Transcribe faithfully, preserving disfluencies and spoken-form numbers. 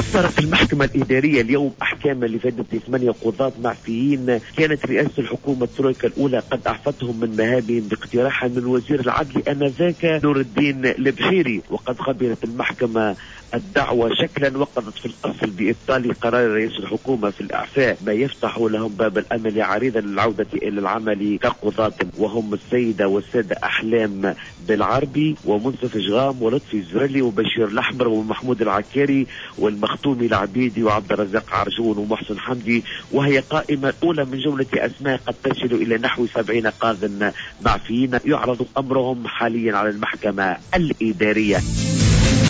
أصدرت المحكمة الإدارية اليوم أحكاما لفائدة ثمانية قضاة معفيين كانت رئاسة الحكومة الترويكا الأولى قد أعفتهم من مهامهم باقتراح من وزير العدل آنذاك نور الدين البحيري. وقد قبلت المحكمة الدعوة شكلا وقضت في الأصل بإبطال قرار رئيس الحكومة في الإعفاء، ما يفتح لهم باب الأمل عريضا للعودة إلى العمل كقضاة، وهم السيدة والسادة أحلام بالعربي ومنصف جغام ولطفي الزرلي وبشير الأحمر ومحمود العكاري والمختومي العبيدي وعبد الرزاق عرجون ومحسن حمدي، وهي قائمة أولى من جملة أسماء قد تصل إلى نحو سبعين قاض معفيين يعرض أمرهم حاليا على المحكمة الإدارية.